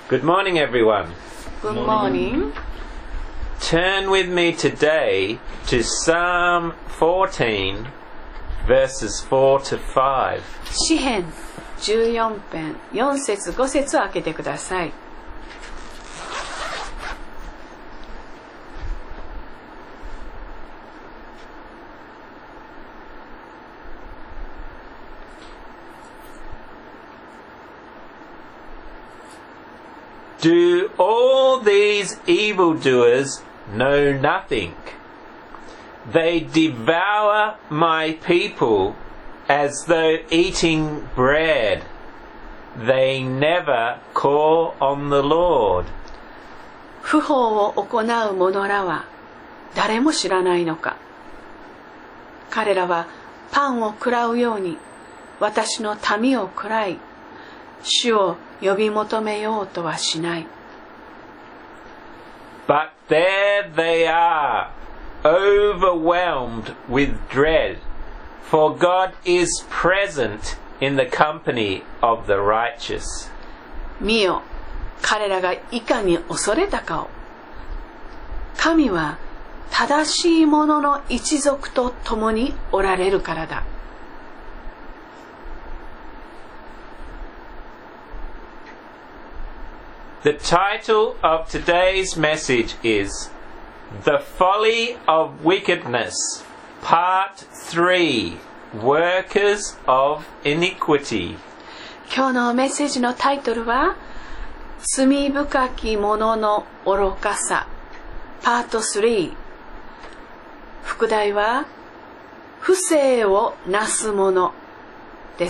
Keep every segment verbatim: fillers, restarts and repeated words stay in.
Good morning, everyone. Good morning. Turn with me today to Psalm fourteen, verses four to five. 詩編じゅうよん編よん節ご節を開けてください。 Do all these evildoers know nothing? They devour my people as though eating bread. They never call on the Lord. 不法を行う者らは誰も知らないのか。彼らはパンを食らうように私の民を食らい、主を呼び求めようとはしない。 But there they are, overwhelmed with dread, for God is present in the company of the righteous. 見よ、彼らがいかに恐れたかを。神は正しい者の一族と共におられるからだ。 The title of today's message is The Folly of Wickedness, Part three, Workers of Iniquity. 今日のメッセージのタイトルは罪深き者の愚かさ、パートスリー。副題は不正をなす者です。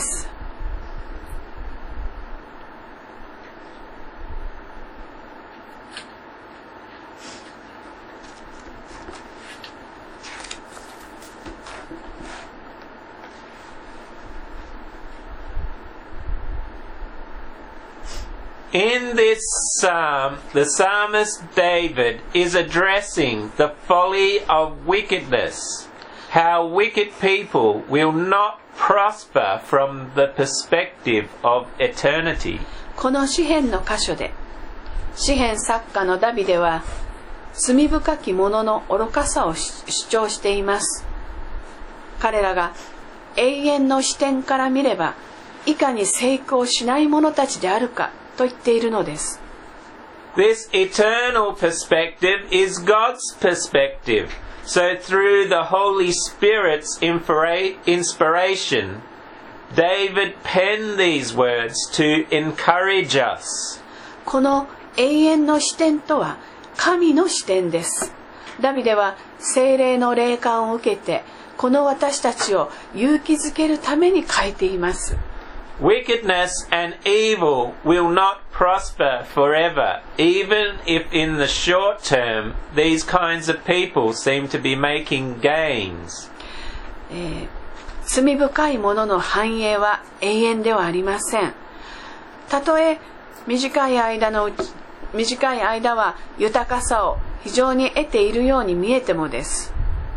In this psalm, the psalmist David is addressing the folly of wickedness, how wicked people will not prosper from the perspective of eternity. この詩編の箇所で、詩編作家のダビデは罪深き者の愚かさを主張しています。彼らが永遠の視点から見れば、いかに成功しない者たちであるかと言っているのです。 This eternal perspective is God's perspective. So through the Holy Spirit's inspiration, David penned these words to encourage us. この永遠の視点とは神の視点です。ダビデは聖霊の霊感を受けて、この私たちを勇気づけるために書いています。 Wickedness and evil will not prosper forever, even if in the short term these kinds of people seem to be making gains. えー、罪深い者の繁栄は永遠ではありません。たとえ短い間のうち、短い間は豊かさを非常に得ているように見えてもです。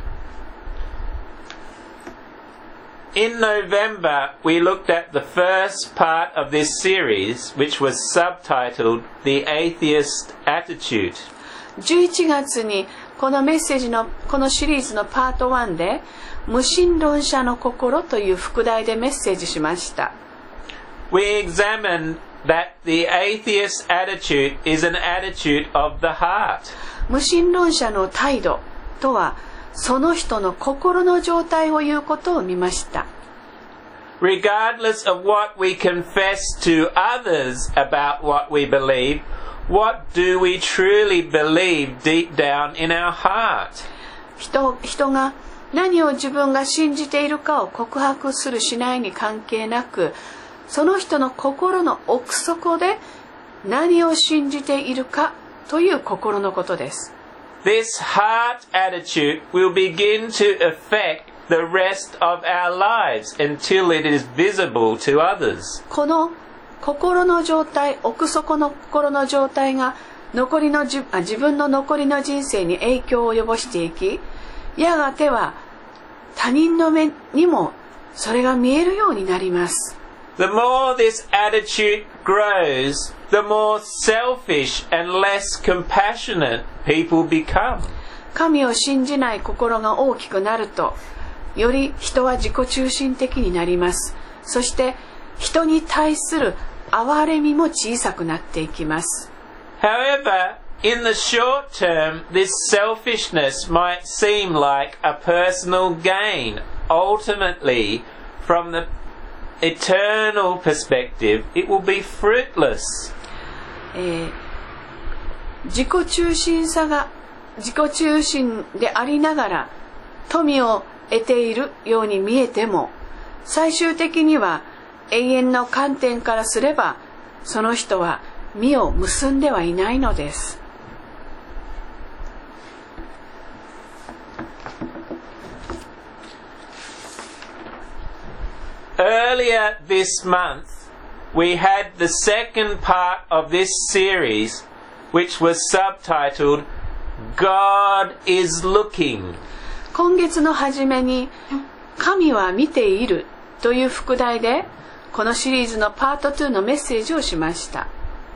In November, we looked at the first part of this series, which was subtitled The Atheist Attitude. じゅういちがつにこのメッセージのこのシリーズのパートワンで無神論者の心という副題でメッセージしました。 We examined that the atheist attitude is an attitude of the heart. 無神論者の態度とはその人の心の状態を言うことを見ました。 Regardless of what we confess to others about what we believe, what do we truly believe deep down in our heart? 人、人が何を自分が信じているかを告白するしないに関係なく、その人の心の奥底で何を信じているかという心のことです。 This heart attitude will begin to affect the rest of our lives until it is visible to others. この心の状態、奥底の心の状態が残りのじあ自分の残りの人生に影響を及ぼしていき、やがては他人の目にもそれが見えるようになります。 The more this attitude grows, the more selfish and less compassionate people become. 神を信じない心が大きくなると、より人は自己中心的になります。そして人に対する憐れみも小さくなっていきます。 However, in the short term, this selfishness might seem like a personal gain. Ultimately, from the eternal perspective, it will be fruitless. えー、自己中心さが自己中心でありながら富を得ているように見えても、最終的には永遠の観点からすればその人は実を結んではいないのです。 Earlier this month, we had the second part of this series, which was subtitled God is Looking. 今月の初めに神は見ているという副題でこのシリーズのパートツーのメッセージをしました。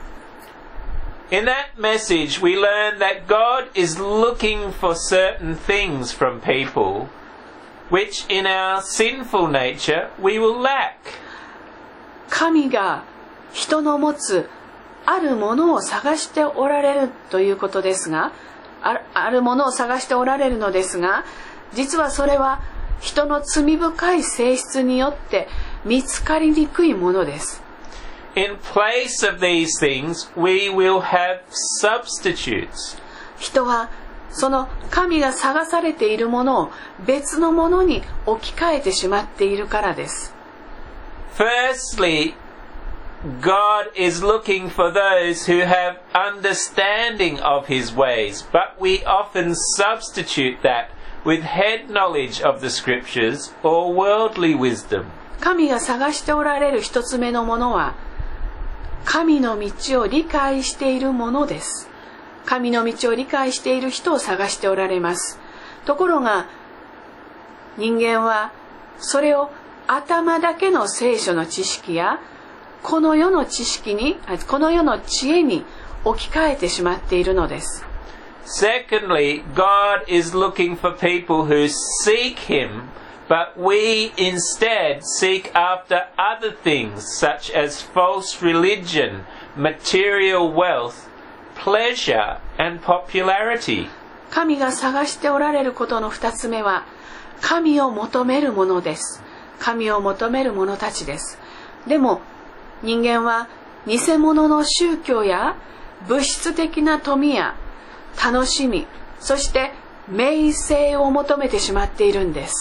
In that message, we learned that God is looking for certain things from people, which in our sinful nature we will lack. 神が人の持つあるものを探しておられるということですが、あ、あるものを探しておられるのですが、実はそれは人の罪深い性質によって見つかりにくいものです。 In place of these things, we will have substitutes. 人はその神が探されているものを別のものに置き換えてしまっているからです。 Firstly, God is looking for those who have understanding of His ways, but we often substitute that with head knowledge of the Scriptures or worldly wisdom. 神が探しておられる一つ目のものは、神の道を理解しているものです。神の道を理解している人を探しておられます。ところが人間はそれを頭だけの聖書の知識やこの世の知識に、この世の知恵に置き換えてしまっているのです。 Secondly, God is looking for people who seek Him, but we instead seek after other things such as false religion, material wealth, pleasure and popularity. 神が探しておられることの二つ目は、神を求めるものです。神を求める者たちです。でも人間は偽物の宗教や物質的な富や楽しみ、そして名声を求めてしまっているんです。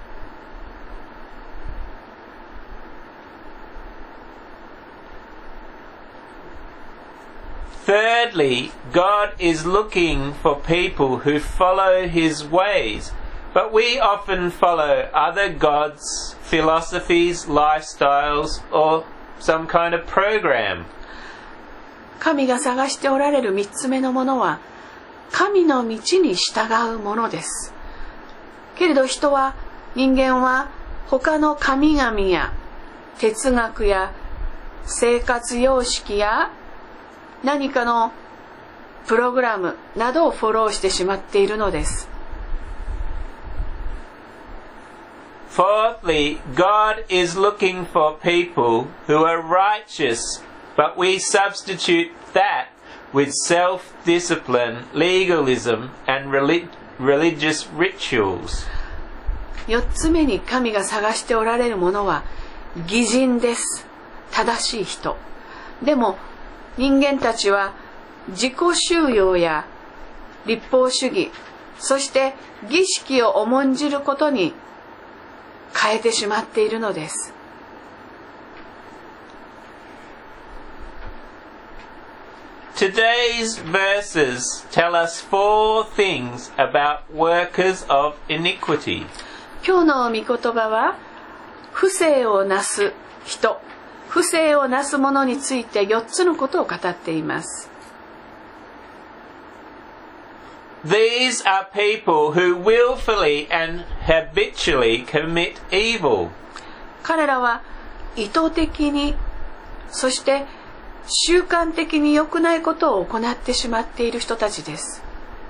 Thirdly, God is looking for people who follow His ways, but we often follow other gods, philosophies, lifestyles, or some kind of program. 神が探しておられる三つ目のものは、神の道に従うものです。けれど人は、人間は他の神々や哲学や生活様式や何かのプログラムなどをフォローしてしまっているのです。 Fourthly, God is looking for people who are righteous, but we substitute that with self-discipline, legalism, and relig- religious rituals. 四つ目に神が探しておられるものは義人です。正しい人。でも人間たちは自己修養や律法主義、そして儀式を重んじることに変えてしまっているのです。 Today's verses tell us four things about workers of iniquity. 今日の御言葉は不正をなす人、不正をなす者についてよっつのことを語っています。 These are people who willfully and habitually commit evil. 彼らは意図的に、そして習慣的に良くないことを行ってしまっている人たちです。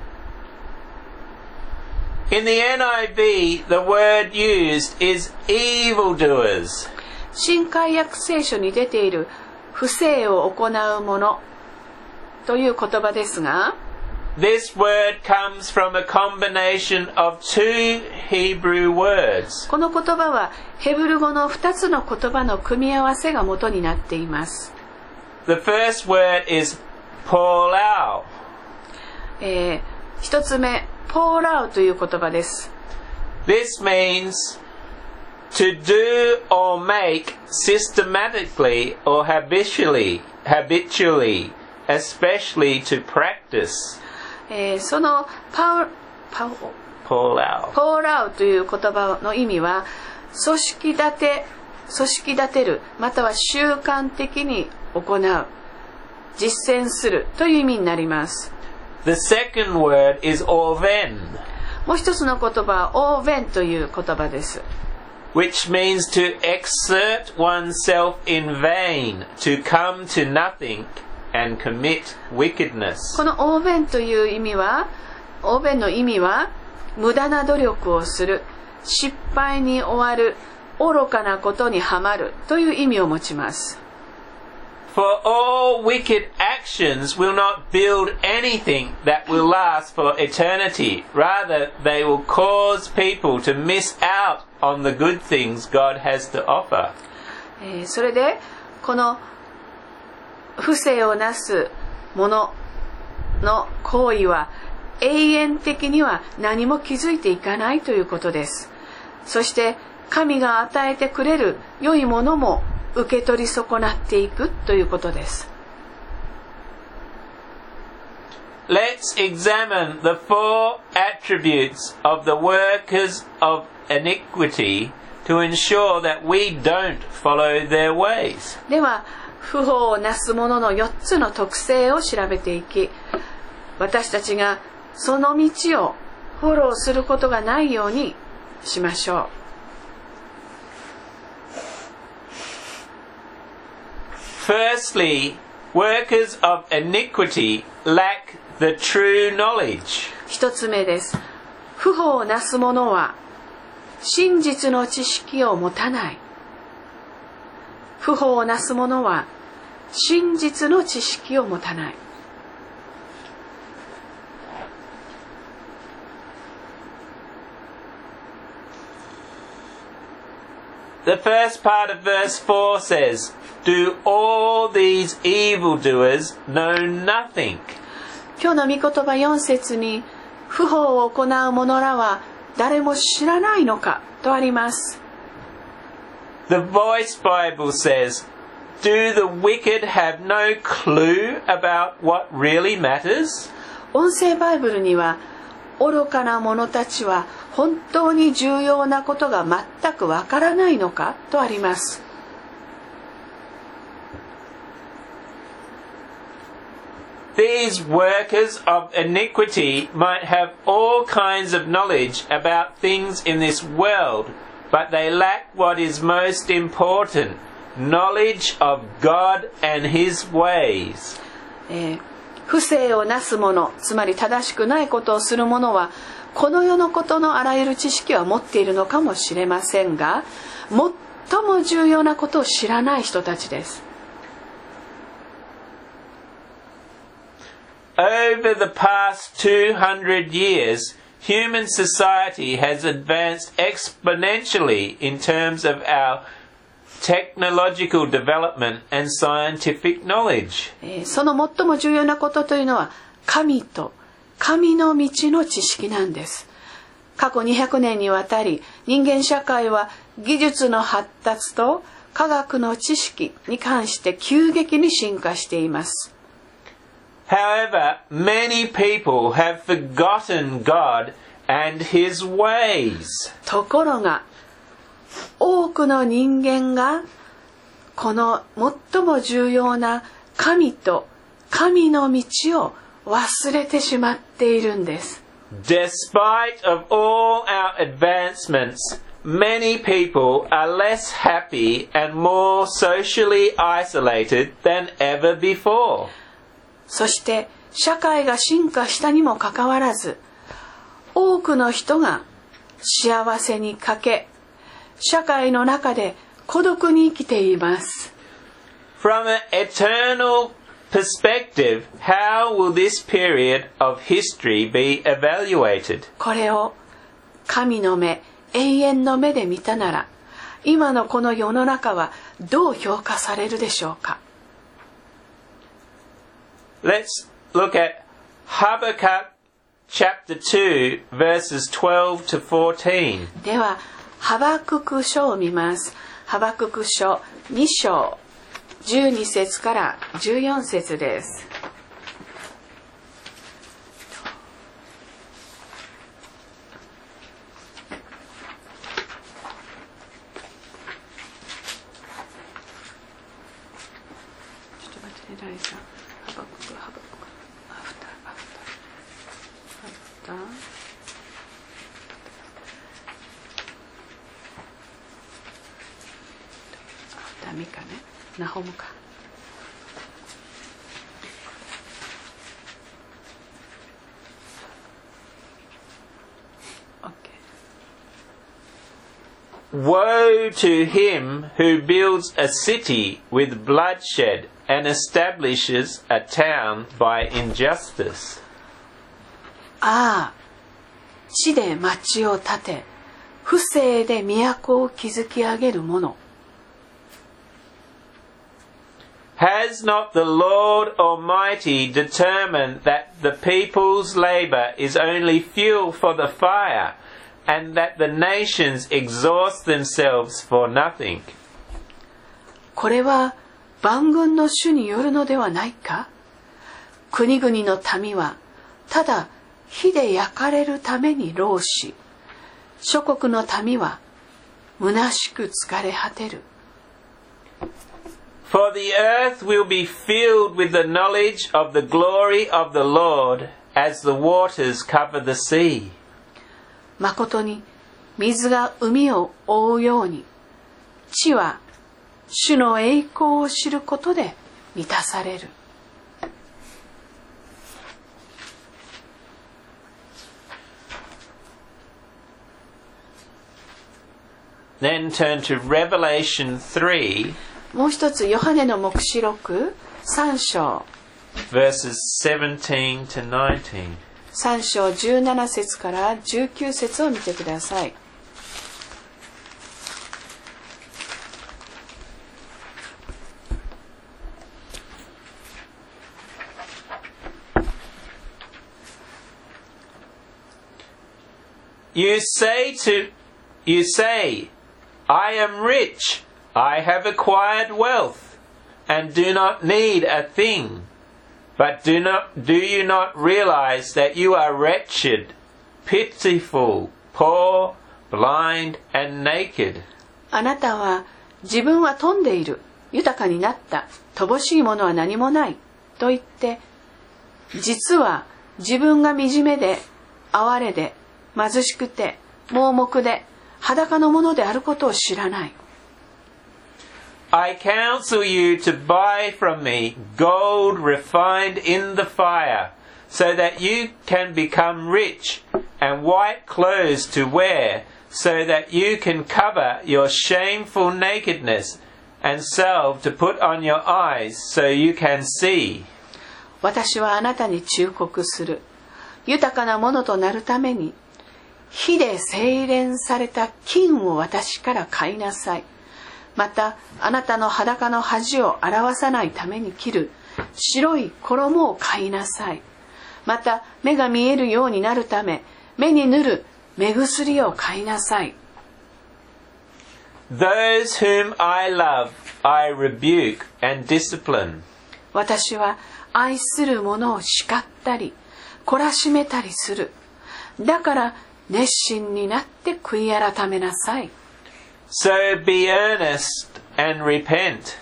In the N I V, the word used is evildoers. 新海訳聖書に出ている不正を行う者という言葉ですが、 This word comes from a combination of two Hebrew words. この言葉はヘブル語のふたつの言葉の組み合わせが元になっています。 The first word is polau. えー、一つ目、ポーラウという言葉です。 This means to do or make systematically or habitually, habitually, especially to practice. えー、そのパウパウポーラウポーラウという言葉の意味は組織立て組織立てるまたは習慣的に行う実践するという意味になります。 The second word is orven, もう一つの言葉はオーベンという言葉です。 which means to exert oneself in vain, to come to nothing and commit wickedness. このオーベンという意味はオーベンの意味は無駄な努力をする、失敗に終わる、愚かなことにはまるという意味を持ちます。 For all wicked actions will not build anything that will last for eternity. Rather, they will cause people to miss out on the good things God has to offer. えー、それでこの不正をなす者の行為は永遠的には何も気づいていかないということです。そして神が与えてくれる良いものも受け取り損なっていくということです。 Let's examine the four attributes of the workers of iniquity to ensure that we don't follow their ways. では不法をなす者のよっつの特性を調べていき、私たちがその道をフォローすることがないようにしましょう。 Firstly, workers of iniquity lack the true knowledge. 一つ目です。不法をなす者は真実の知識を持たない。不法をなす者は真実の知識を持たない。 The first part of verse four says, Do all these evildoers know nothing? 今日の御言葉よん節に不法を行う者らは誰も知らないのかとあります。 The Voice Bible says, Do the wicked have no clue about what really matters? 音声バイブルには愚かな者たちは本当に重要なことが全くわからないのかとあります。 These workers of iniquity might have all kinds of knowledge about things in this world, but they lack what is most important, knowledge of God and His ways. えー、不正をなす者、つまり正しくないことをする者はこの世のことのあらゆる知識は持っているのかもしれませんが、最も重要なことを知らない人たちです。 Over the past two hundred years, human society has advanced exponentially in terms of our technological development and scientific knowledge. その最も重要なことというのは神と神の道の知識なんです。過去にひゃくねんにわたり人間社会は技術の発達と科学の知識に関して急激に進化しています。 However, many people have forgotten God and His ways. ところが多くの人間がこの最も重要な神と神の道を忘れてしまっているんです。 Despite of all our advancements, many people are less happy and more socially isolated than ever before. そして社会が進化したにもかかわらず、多くの人が幸せに欠け、社会の中で孤独に生きています。 From an eternal perspective, how will this period of history be evaluated? これを神の目、永遠の目で見たなら、今のこの世の中はどう評価されるでしょうか。 Let's look at Habakkuk chapter two, verses twelve to fourteen. では、ハバクク書を見ます。ハバクク書に章、じゅうに節からじゅうよん節です。ちょっと待ってね、ライさん。ハバクク、ハバクク。アフター、アフター。アフター。ダメかね。ナホムか。 Woe to him who builds a city with bloodshed and establishes a town by injustice. ああ、地で町を建て、不正で都を築き上げる者。 Has not the Lord Almighty determined that the people's labor is only fuel for the fire, and that the nations exhaust themselves for nothing? これは万軍の主によるのではないか。国々の民はただ火で焼かれるために労し、諸国の民は虚しく疲れ果てる。 For the earth will be filled with the knowledge of the glory of the Lord as the waters cover the sea. まことに水が海を覆うように、地は主の栄光を知ることで満たされる。 Then turn to Revelation three. もう一つ、ヨハネの黙示録さん章 verses seventeen to nineteen. さん章じゅうなな節からじゅうきゅう節を見てください。 You say to, you say, I am rich. I have acquired wealth and do not need a thing. But do not, do you not realize that you are wretched, pitiful, poor, blind, and naked? あなたは自分は富んでいる、豊かになった、乏しいものは何もないと言って、実は自分が惨めで、哀れで、貧しくて、盲目で、裸のものであることを知らない。 I counsel you to buy from me gold refined in the fire, so that you can become rich, and white clothes to wear, so that you can cover your shameful nakedness, and salve to put on your eyes, so you can see. 私はあなたに忠告する。豊かなものとなるために、火で精錬された金を私から買いなさい。またあなたの裸の恥を表さないために着る白い衣を買いなさい。また目が見えるようになるため目に塗る目薬を買いなさい。 Those whom I love, I rebuke and discipline. 私は愛する者を叱ったり懲らしめたりする。だから熱心になって悔い改めなさい。 So be earnest and repent.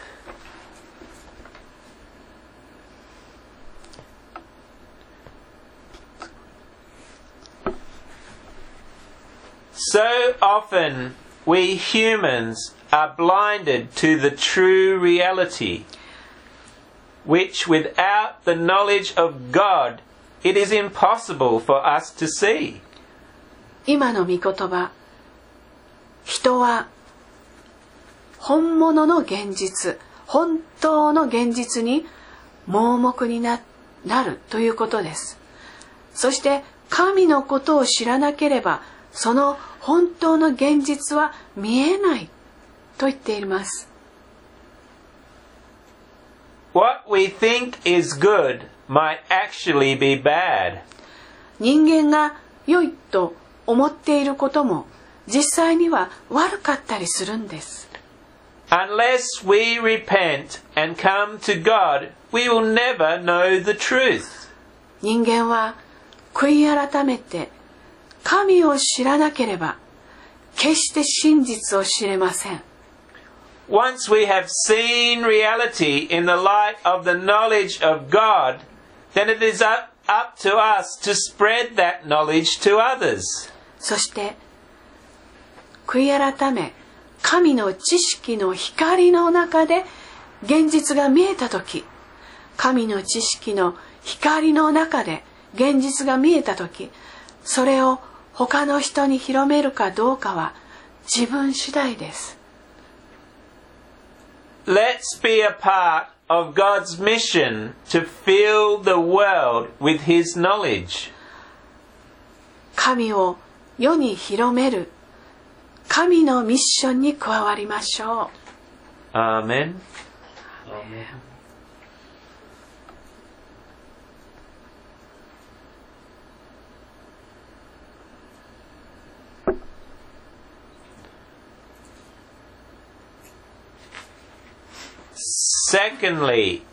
So often we humans are blinded to the true reality, which without the knowledge of God, it is impossible for us to see. 今の御言葉、人は本物の現実、本当の現実に盲目に な, なるということです。そして神のことを知らなければ、その本当の現実は見えないと言っています。 What we think is good might actually be bad. 人間が良いと思っていることも実際には悪かったりするんです。 Unless we repent and come to God, we will never know the truth. 人間は悔い改めて神を知らなければ決して真実を知れません。 Once we have seen reality in the light of the knowledge of God, then it is up, up to us to spread that knowledge to others. そして悔い改め、神の知識の光の中で現実が見えたとき、神の知識の光の中で現実が見えたとき、それを他の人に広めるかどうかは自分次第です。 Let's be a part of God's mission to fill the world with His knowledge. 神を世に広める神のミッションに加わりましょう。 アーメン。Secondly,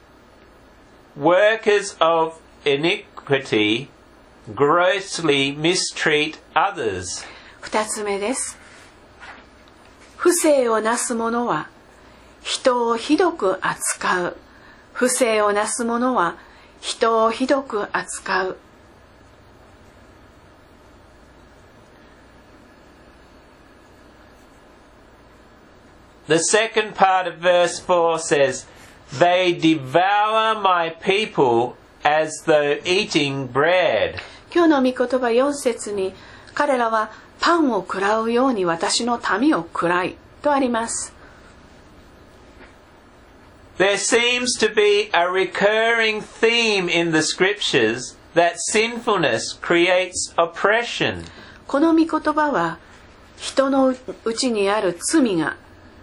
workers of iniquity grossly mistreat others. 二つ目です。不正をなす者は人をひどく扱う。不正をなす者は人をひどく扱う。 The second part of verse four says, They devour my people as though eating bread. 今日の御言葉よん節に、彼らはパンを食らうように私の民を食らいとあります。 There seems to be a recurring theme in the scriptures that sinfulness creates oppression. この御言葉は人のうちにある罪が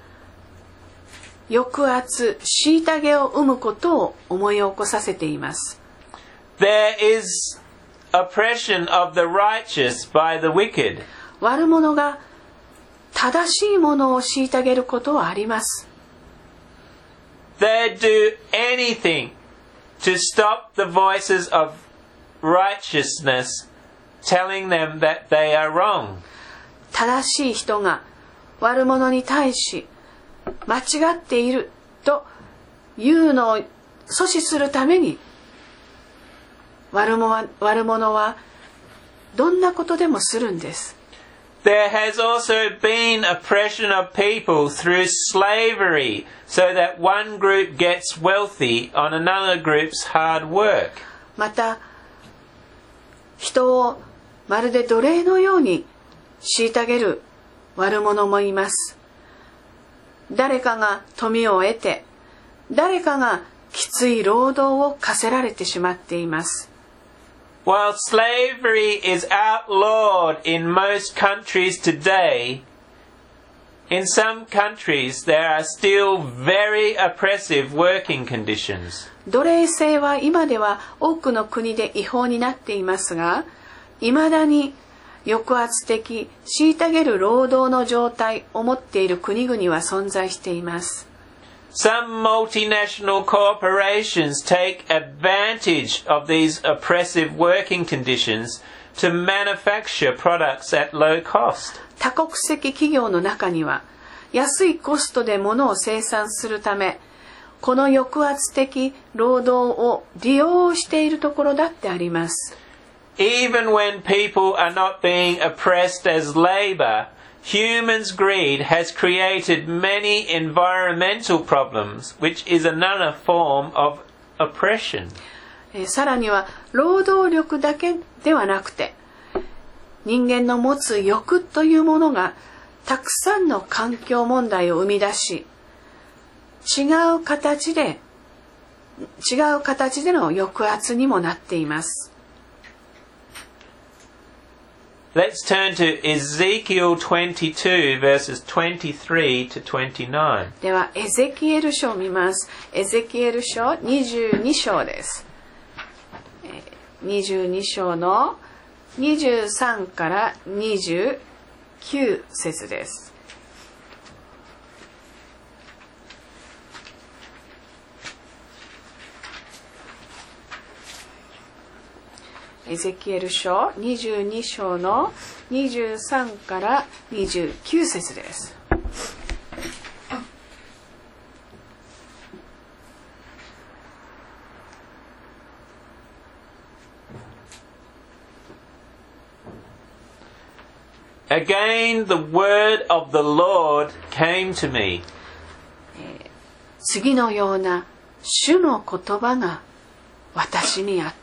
抑圧、虐げを生むことを思い起こさせています。 There is oppression of the righteous by the wicked. 悪者が正しいものを虐げることはあります。 They do anything to stop the voices of righteousness telling them that they are wrong. 正しい人が悪者に対し間違っているというのを阻止するために悪者は、悪者はどんなことでもするんです。 There has also been oppression of people through slavery, so that one group gets wealthy on another group's hard work. また人をまるで奴隷のように虐げる悪者もいます。誰かが富を得て、誰かがきつい労働を課せられてしまっています。 While slavery is outlawed in most countries today, in some countries there are still very oppressive working conditions. 奴隷制は今では多くの国で違法になっていますが、いまだに抑圧的、虐げる労働の状態を持っている国々は存在しています。 Some multinational corporations take advantage of these oppressive working conditions to manufacture products at low cost. 多国籍企業の中には安いコストで物を生産するため、この抑圧的労働を利用しているところだってあります。 Even when people are not being oppressed as labor, Humans' greed has created many environmental problems, which is another form of oppression. さらには労働力だけではなくて、人間の持つ欲というものがたくさんの環境問題を生み出し、違う形で違う形での抑圧にもなっています。 Let's turn to Ezekiel twenty-two verses twenty-three to twenty-nine. ではエゼキエル書を見ます。エゼキエル書にじゅうに章です。にじゅうに章のにじゅうさんからにじゅうきゅう節です。エゼキエル書にじゅうに章のにじゅうさんからにじゅうきゅう節です。 Again, the word of the Lord came to me. 次のような主の言葉が私にあった。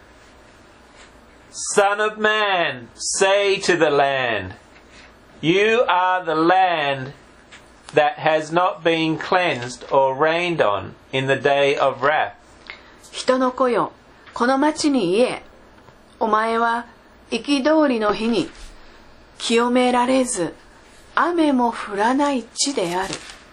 Son of man, say to the land, you are the land that has not been cleansed or rained on in the day of wrath. 人の子よ、この町に言え、お前は憤りの日に清められず、雨も降らない地である。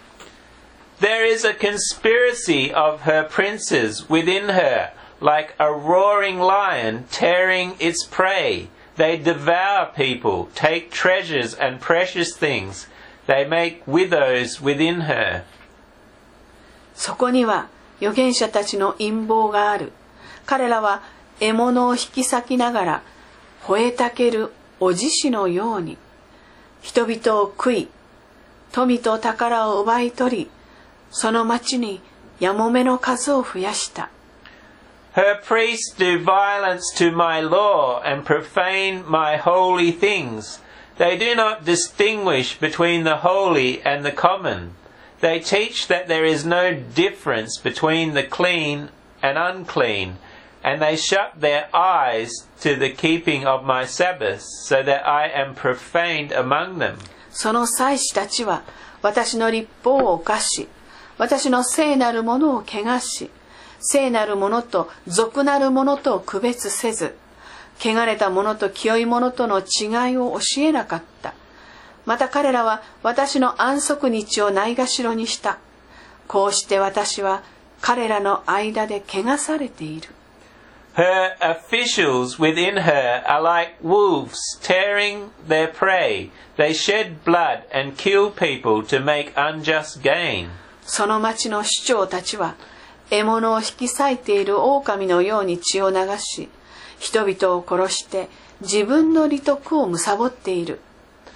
There is a conspiracy of her princes within her, like a roaring lion tearing its prey. They devour people, take treasures and precious things. They make widows within her. そこには預言者たちの陰謀がある。彼らは獲物を引き裂きながら、吠えたけるお獅子のように、人々を食い、富と宝を奪い取り、その町にやもめの数を増やした。 Her priests do violence to my law and profane my holy things. They do not distinguish between the holy and the common. They teach that there is no difference between the clean and unclean, and they shut their eyes to the keeping of my Sabbaths, so that I am profaned among them. その祭司たちは私の律法を犯し、私の聖なるものを汚し、聖なるものと俗なるものとを区別せず、汚れたものと清いものとの違いを教えなかった。また彼らは私の安息日をないがしろにした。こうして私は彼らの間で汚されている。 Her officials within her are like wolves tearing their prey. They shed blood and kill people to make unjust gain. その町の首長たちは獲物を引き裂いている狼のように血を流し、人々を殺して自分の利得を貪っている。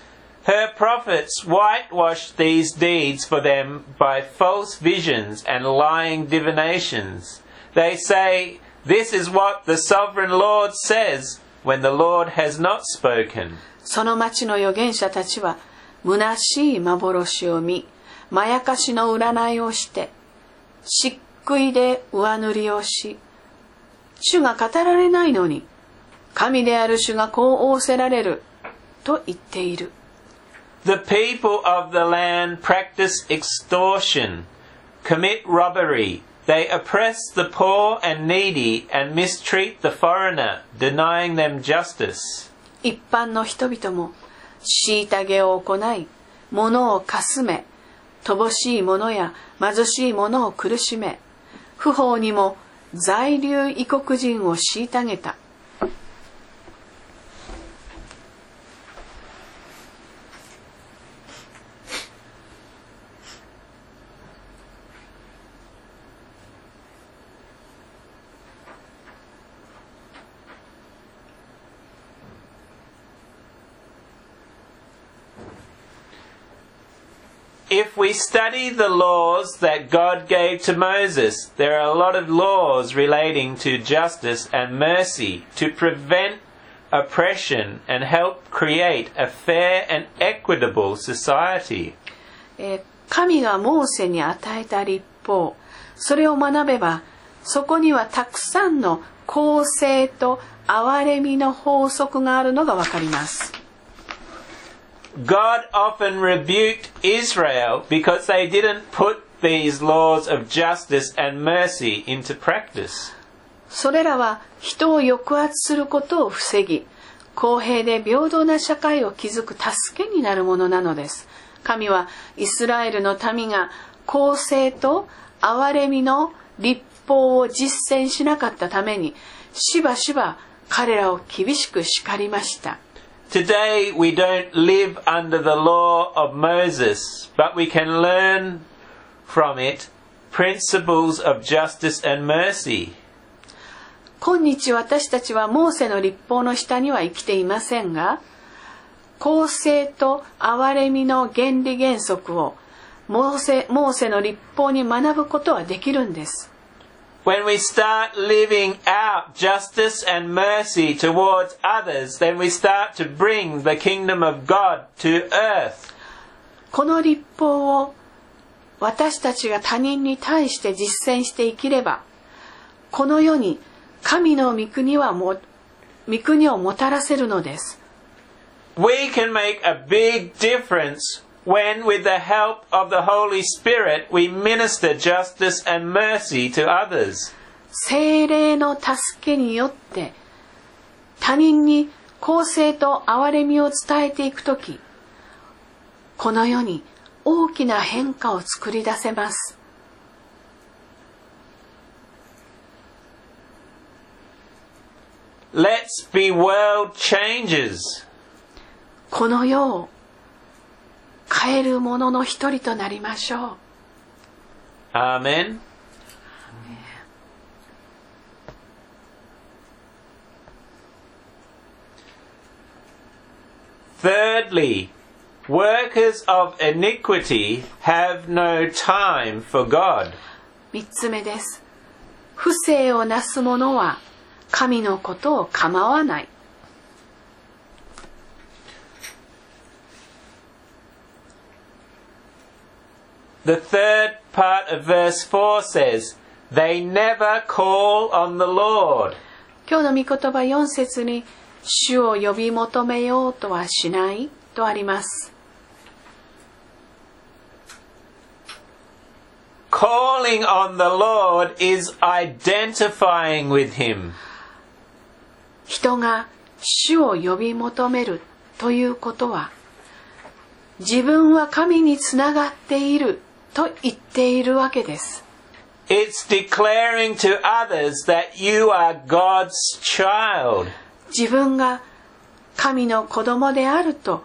Her prophets whitewash these deeds for them by false visions and lying divinations. They say, "This is what the sovereign Lord says," when the Lord has not spoken. その町の預言者たちは虚しい幻を見、まやかしの占いをして、漆喰で上塗りをし、主が語られないのに、神である主がこう仰せられると言っている。 The people of the land practice extortion, commit robbery. They oppress the poor and needy and mistreat the foreigner, denying them justice. 一般の人々も虐げを行い、物をかすめ、乏しい者や貧しい者を苦しめ、不法にも在留異国人を虐げた。 If we study the laws that God gave to Moses, there are a lot of laws relating to justice and mercy to prevent oppression and help create a fair and equitable society. えー神がモーセに与えた律法、それを学べば、そこにはたくさんの公正と憐れみの法則があるのがわかります。 God often rebuked Israel because they didn't put these laws of justice and mercy into practice. それらは人を抑圧することを防ぎ、公平で平等な社会を築く助けになるものなのです。神はイスラエルの民が公正と憐れみの律法を実践しなかったために、しばしば彼らを厳しく叱りました。 Today we don't live under the law of Moses, but we can learn from it principles of justice and mercy. 今日私たちはモーセの律法の下には生きていませんが、公正と憐れみの原理原則をモーセ、モーセの律法に学ぶことはできるんです。 When we start living out justice and mercy towards others, then we start to bring the kingdom of God to earth. この律法を私たちが他人に対して実践して生きれば、この世に神の御国はも、御国をもたらせるのです。 We can make a big difference when, with the help of the Holy Spirit, we minister justice and mercy to others. 聖霊の助けによって他人に公正と憐れみを伝えていくとき、この世に大きな変化を作り出せます。 Let's be world changers. この世を変える者の一人となりましょう。 Amen. Thirdly, workers of iniquity have no time for God. 三つ目です。不正をなす者は神のことを構わない。 The third part of verse four says, They never call on the Lord. 今日の御言葉よん節に、主を呼び求めようとはしないとあります。 Calling on the Lord is identifying with Him. 人が主を呼び求めるということは、自分は神につながっていると言っているわけです。 It's declaring to others that you are God's child. 自分が神の子供であると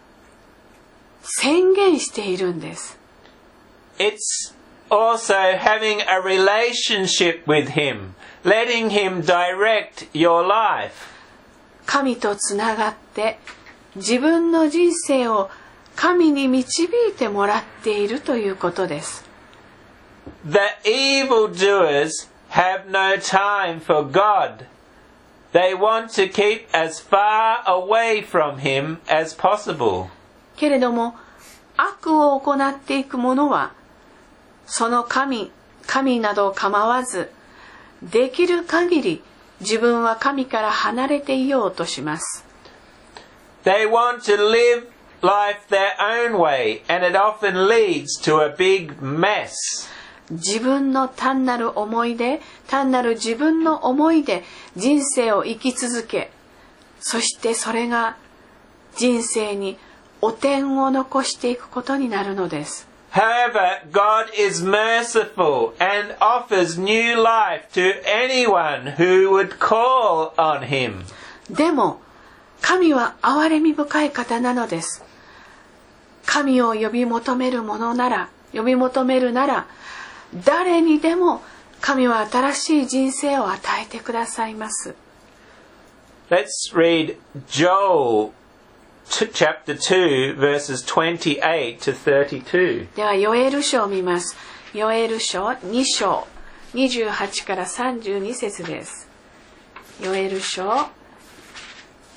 宣言しているんです。 It's also having a relationship with Him, letting Him direct your life. 神とつながって自分の人生を神に導いてもらっているということです。 The evildoers have no time for God. They want to keep as far away from Him as possible. けれども悪を行っていく者はその神、神などを構わず、できる限り自分は神から離れていようとします。 They want to live life their own way, and it often leads to a big mess. 自分の単なる思いで、単なる自分の思いで人生を生き続け、そしてそれが人生に汚点を残していくことになるのです。 However, God is merciful and offers new life to anyone who would call on Him. でも、神は憐れみ深い方なのです。神を呼び求めるものなら、呼び求めるなら、誰にでも神は新しい人生を与えてくださいます。 Let's read Joel chapter two, verses twenty-eight to thirty-two. では、ヨエル書を見ます。ヨエル書に章、にじゅうはちからさんじゅうに節です。ヨエル書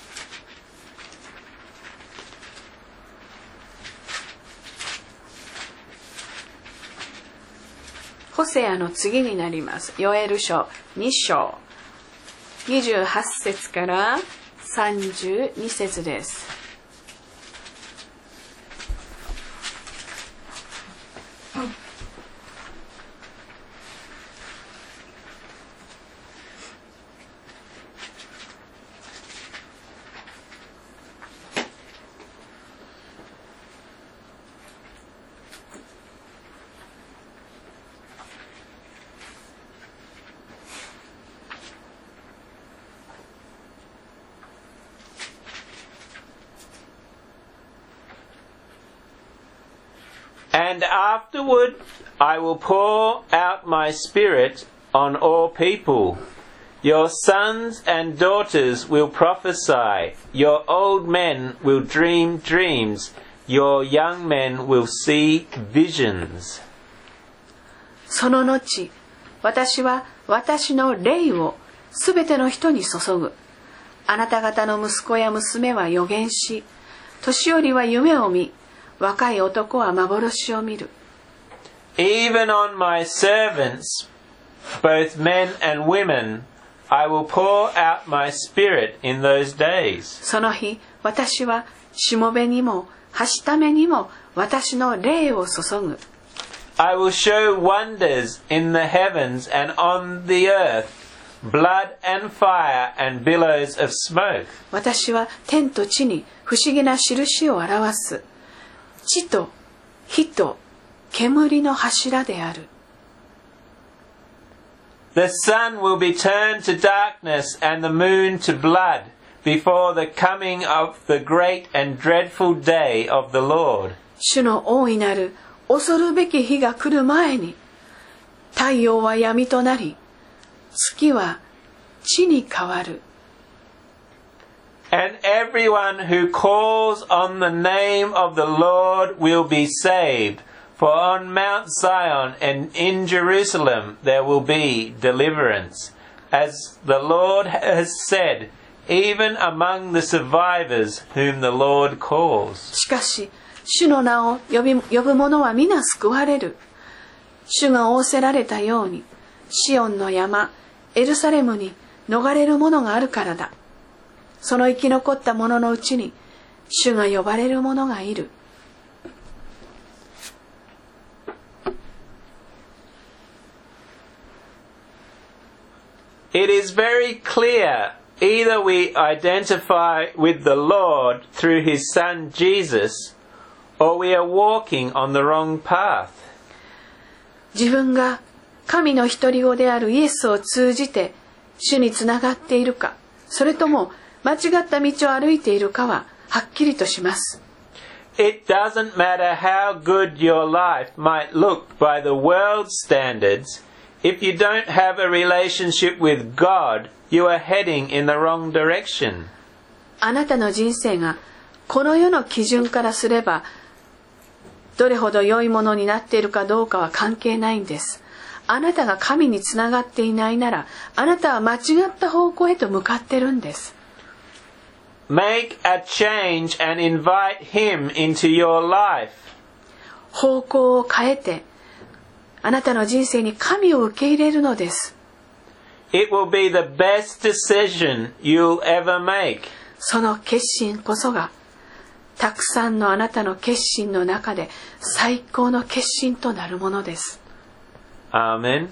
ホセアの次になります。ヨエル書に章にじゅうはち節からさんじゅうに節です。 And afterward I will pour out my spirit on all people. Your sons and daughters will prophesy. Your old men will dream dreams. Your young men will see visions. その後、私は私の霊をすべての人に注ぐ。あなた方の息子や娘は預言し、年寄りは夢を見、若い男は幻を見る。 Even on my servants, both men and women, I will pour out my spirit in those days. その日、私はしもべにもはしためにも私の霊を注ぐ。 I will show wonders in the heavens and on the earth, blood and fire and billows of smoke. 私は天と地に不思議な印を表す。地と火と煙の柱である。 The sun will be turned to darkness and the moon to blood before the coming of the great and dreadful day of the Lord. 主の大いなる恐るべき日が来る前に、太陽は闇となり、月は地に変わる。 And everyone who calls on the name of the Lord will be saved. For on Mount Zion and in Jerusalem there will be deliverance. As the Lord has said, even among the survivors whom the Lord calls. しかし、主の名を呼び、呼ぶ者は皆救われる。主が仰せられたように、シオンの山、エルサレムに逃れる者があるからだ。その生き残った者のうちに主が呼ばれる者がいる。 It is very clear either we identify with the Lord through his son Jesus or we are walking on the wrong path. 自分が神の独り子であるイエスを通じて主につながっているか、それとも間違った道を歩いているかははっきりとします。 It doesn't matter how good your life might look by the world's standards. If you don't have a relationship with God, you are heading in the wrong direction. あなたの人生がこの世の基準からすればどれほど良いものになっているかどうかは関係ないんです。あなたが神につながっていないなら、あなたは間違った方向へと向かってるんです。 Make a change and invite him into your life. 方向を変えて、あなたの人生に神を受け入れるのです。 It will be the best decision you'll ever make. その決心こそが、たくさんのあなたの決心の中で最高の決心となるものです。 Amen.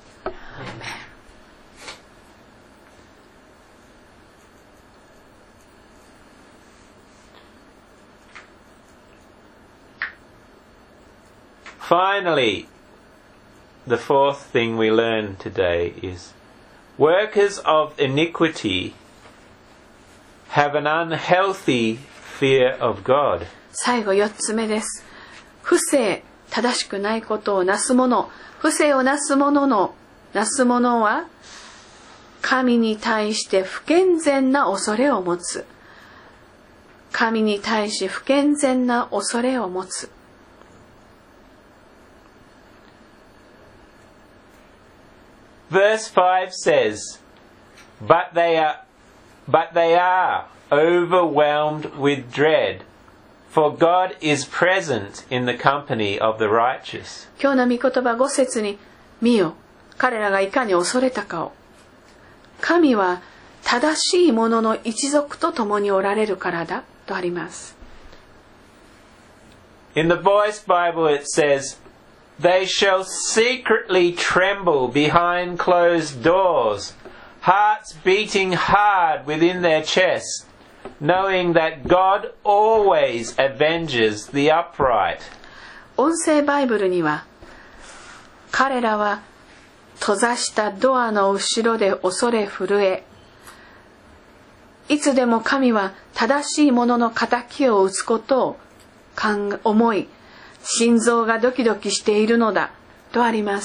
Finally, the fourth thing we learn today is workers of iniquity have an unhealthy fear of God. 最後よっつめです。不正、正しくないことをなす者、不正をなす者のなす者は神に対して不健全な恐れを持つ。神に対し不健全な恐れを持つ。 Verse five says, But they are, but they are overwhelmed with dread, for God is present in the company of the righteous. 今日の御言葉ご節に、 見よ、彼らがいかに恐れたかを。神は正しい者の一族と共におられるからだとあります。 In the Voice Bible it says, They shall secretly tremble behind closed doors, hearts beating hard within their chests, knowing that God always avenges the upright. 音声バイブルには、彼らは閉ざしたドアの後ろで恐れ震え、いつでも神は正しい者の仇を討つことを考思い、心臓がドキドキしているのだとあります。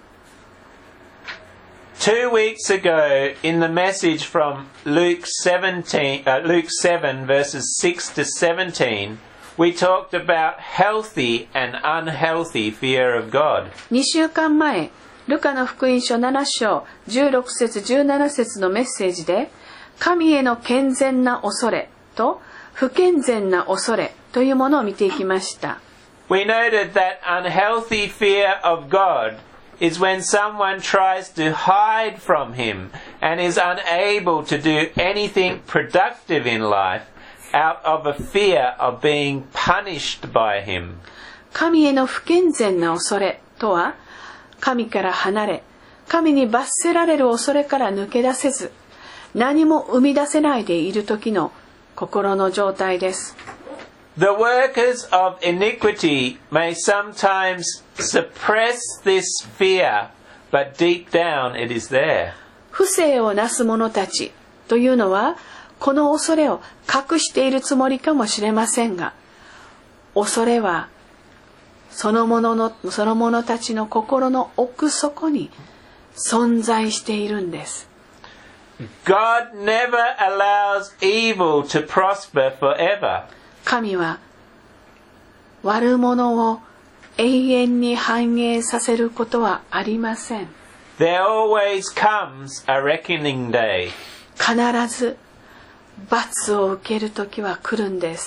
Two weeks ago, in the message from Luke seventeen, uh, Luke seven verses six to seventeen, we talked about healthy and unhealthy fear of God. にしゅうかんまえ、ルカの福音書なな章じゅうろく節じゅうなな節のメッセージで、神への健全な恐れと不健全な恐れというものを見ていきました。 We noted that unhealthy fear of God is when someone tries to hide from Him and is unable to do anything productive in life out of a fear of being punished by Him. 神への不健全な恐れとは、神から離れ、神に罰せられる恐れから抜け出せず、何も生み出せないでいる時の心の状態です。 The workers of iniquity may sometimes suppress this fear, but deep down it is there. 不正をなす者たちというのは、この恐れを隠しているつもりかもしれませんが、恐れはその者の、その者たちの心の奥底に存在しているんです。 God never allows evil to prosper forever. 神は悪者を永遠に繁栄させることはありません。 There always comes a reckoning day. 必ず罰を受ける時は来るんです。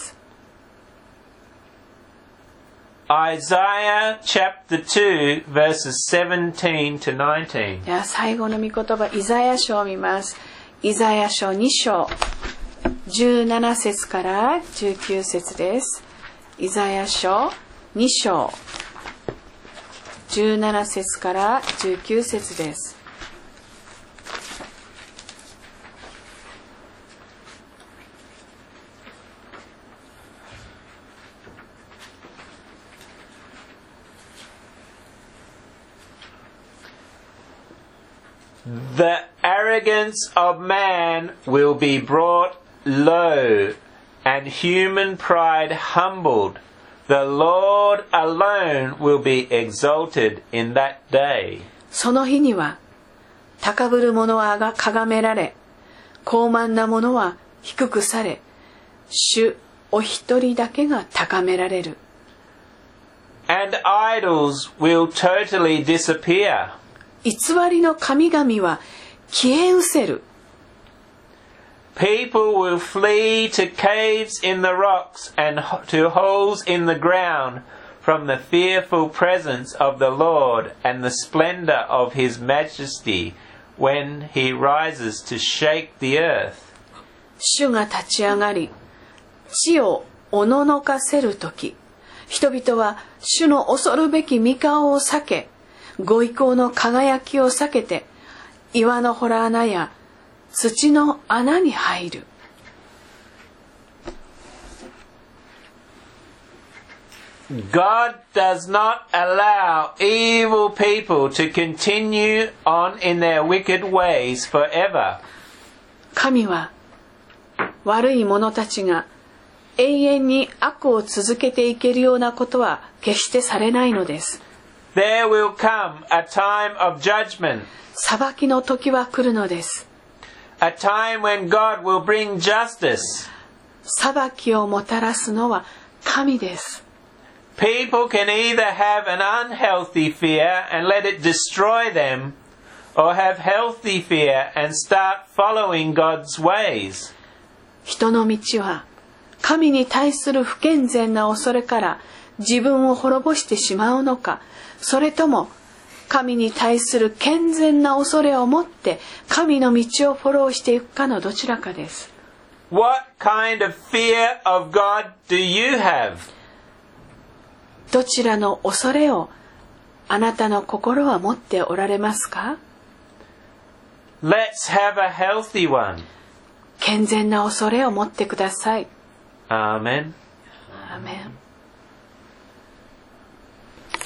Isaiah chapter two verses seventeen to nineteen. では最後の御言葉、イザヤ書を見ます。イザヤ書に章じゅうなな節からじゅうきゅう節です。イザヤ書に章じゅうなな節からじゅうきゅう節です。 The arrogance of man will be brought low, and human pride humbled. The Lord alone will be exalted in that day. その日には、高ぶる者はかがめられ、高慢な者は低くされ、主お一人だけが高められる。 And idols will totally disappear. 偽りの神々は消え失せる。 People will flee to caves in the rocks and to holes in the ground from the fearful presence of the Lord and the splendor of His majesty when He rises to shake the earth. 主が立ち上がり、地をおののかせるとき、人々は主の恐るべき御顔を避け、御威光の輝きを避けて、岩の洞穴や土の穴に入る。 God does not allow evil people to continue on in their wicked ways forever. 神は悪い者たちが永遠に悪を続けていけるようなことは決してされないのです。 There will come a time of judgment. 裁きの時は来るのです。 A time when God will bring justice. 裁きをもたらすのは神です。 People can either have an unhealthy fear and let it destroy them, or have healthy fear and start following God's ways. 人の道は神に対する不健全な恐れから自分を滅ぼしてしまうのか、それとも神に対する健全な恐れを持って神の道をフォローしていくかのどちらかです。 What kind of fear of God do you have? どちらの恐れをあなたの心は持っておられますか？ Let's have a healthy one. 健全な恐れを持ってください。 Amen. アーメン。